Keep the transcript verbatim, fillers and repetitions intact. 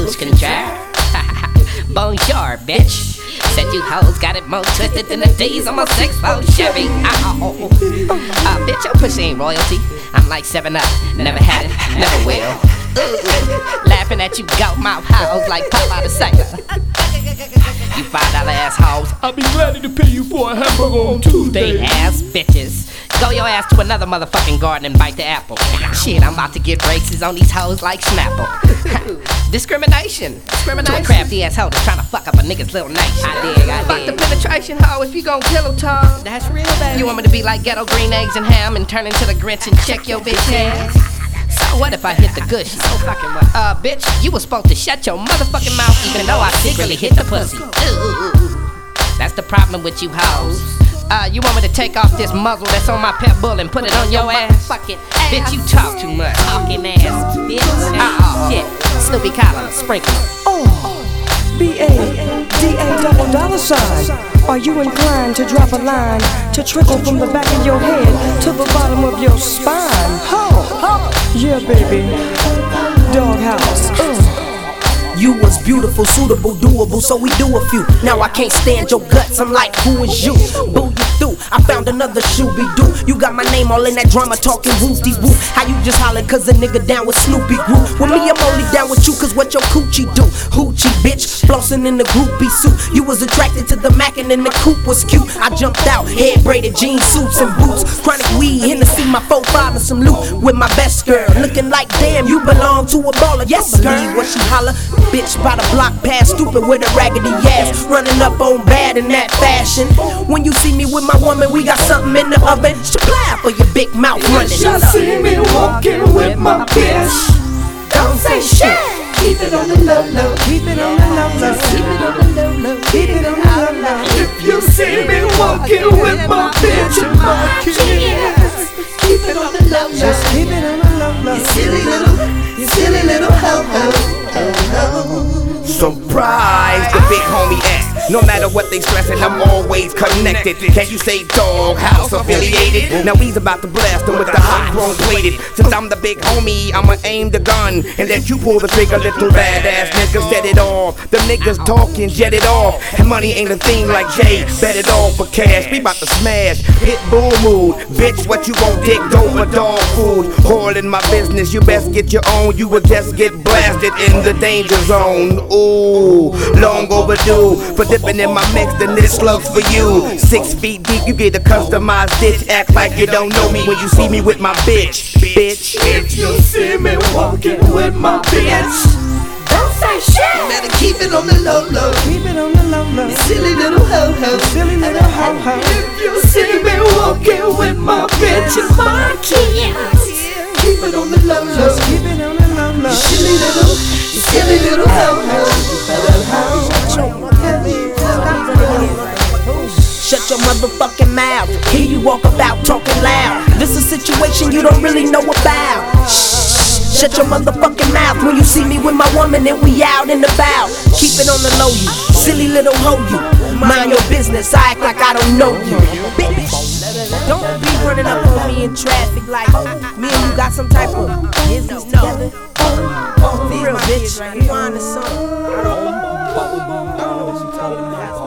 French contrived. Bonjour, bitch. Said you hoes got it more twisted than the D's on my six four Chevy. Ow. Uh, bitch, your pussy ain't royalty. I'm like seven up, never had it, never will. Ooh. Laughing at you goat mouth hoes like Popeye the Sailor. You five dollar assholes, I'll be glad to pay you for a hamburger on Tuesday. they ass bitches. Go your ass to another motherfucking garden and bite the apple. Shit, I'm about to get braces on these hoes like Snapple. Discrimination. Discrimination. To a crafty ass hoe that's trying to fuck up a nigga's little nation. I dig, I dig. Fuck the penetration hoe if you gon' kill a tongue. That's real, baby. You want me to be like ghetto green eggs and ham and turn into the Grinch and check your bitch ass? So what if I hit the good shit? So fucking what? Uh, bitch, you was supposed to shut your motherfucking mouth even though I secretly hit the pussy. Ooh, that's the problem with you hoes. Uh, you want me to take off this muzzle that's on my pet bull and put it on your ass? Fucking ass. Bitch, you talk too much. Talking ass, bitch. Uh-oh, shit. Snoopy Collins, sprinkle. Oh, B A D A double dollar sign. Are you inclined to drop a line to trickle from the back of your head to the bottom of your spine? Ho, ho. Yeah, baby. Doghouse. Uh. You was beautiful, suitable, doable, so we do a few. Now I can't stand your guts, I'm like, who is you? Boo you through, I found another Shooby-Doo. You got my name all in that drama, talking whoop-de-whoop. How you just hollered cause a nigga down with Snoopy group? With me, I'm only down with you cause what your coochie do? Hoochie, bitch, flossing in the groupie suit. You was attracted to the Mac and then the coupe was cute. I jumped out, head braided jeans, suits and boots. Chronic weed, Hennessy, my four five and some loot. With my best girl, looking like damn, you belong to a baller. Yes, girl, what she holler? Bitch by the block past stupid with a raggedy ass, running up on bad in that fashion. When you see me with my woman, we got something in the oven. Supply for your big mouth running. You see me walking with my bitch. Don't say shit. Keep it on the low low. Keep it on the low low. Keep it on the low low. Keep it on the low low. If you see me walking with my bitch and my kids, keep it on the low low. Just keep it on the low low. You silly little, you silly little ho ho ho ho. Surprise, the big homie X. No matter what they stressin', I'm always connected. Can you say Doghouse affiliated? Now he's about to blast them with the hot chrome plated. Since I'm the big homie, I'ma aim the gun and let you pull the trigger, little badass niggas. Set it off. The niggas talking, jet it off. And money ain't a thing like Jay. Bet it all for cash. We about to smash. Hit bull mood. Bitch, what you gon' dig? Dope or dog food? All in my business. You best get your own. You will just get blasted in the danger zone. Ooh, long overdue for dipping in my mix, then this slugs for you. Six feet deep, you get a customized ditch. Act like you don't know me when you see me with my bitch, bitch. If you see me walking with my bitch, Don't say shit. better keep it on the low low. Keep it on the low low. You silly little ho ho. Silly little ho ho. If you see me walking with my bitch and my kids, keep it on the low low. Just keep it on the low low. Silly little, silly little ho ho. Shut your motherfucking mouth. Hear you walk about talking loud. This a situation you don't really know about. Shh. Shut your motherfucking mouth when you see me with my woman and we out and about. Keep it on the low, you silly little hoe, you. Mind your business, I act like I don't know you. Bitch, don't be running up on me in traffic like me and you got some type of business together. For real, bitch. Rewind the song.